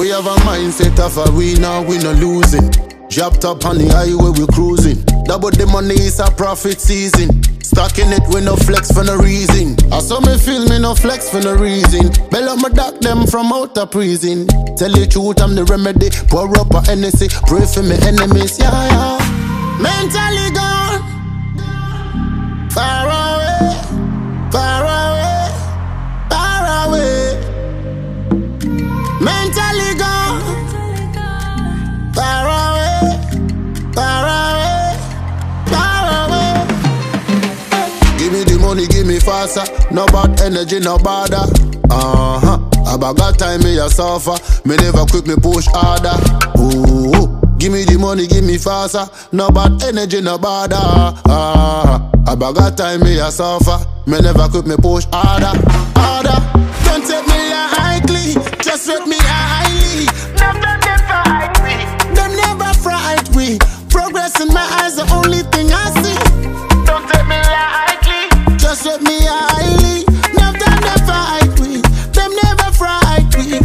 We have a mindset of a winner, we no losing. Dropped up on the highway, we cruising. Double the money is a profit season. Stacking it with no flex for no reason. I saw me feel me no flex for no reason. Bell up my doc them from out of prison. Tell the truth, I'm the remedy. Pour up a Hennessy, pray for me enemies, yeah, yeah. Mentally gone, far away, far away, far away. Mentally gone, far away, far away, far away. Give me the money, give me faster. No bad energy, no bother. I got time, me a suffer. Me never quit, me push harder. Ooh. Give me the money, give me faster. No bad energy, no bother. I got time, me a suffer. Me never quit, me push harder, harder. Don't take me lightly, just let me highly. Them never fright me. Them never fright me. Progress in my eyes, the only thing I see. Don't take me lightly, just let me highly. Them never fright me. Them never fright me.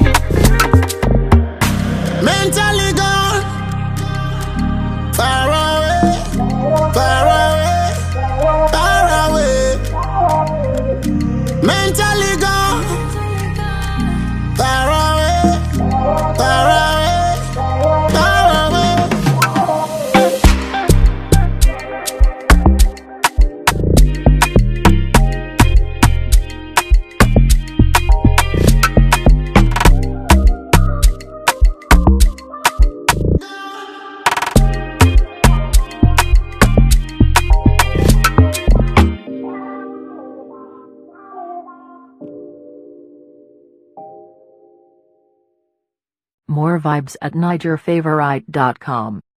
Mentally gone, far away, far away, far away. Mentally gone, far away, far away, far away. More vibes at NigerFavorite.com.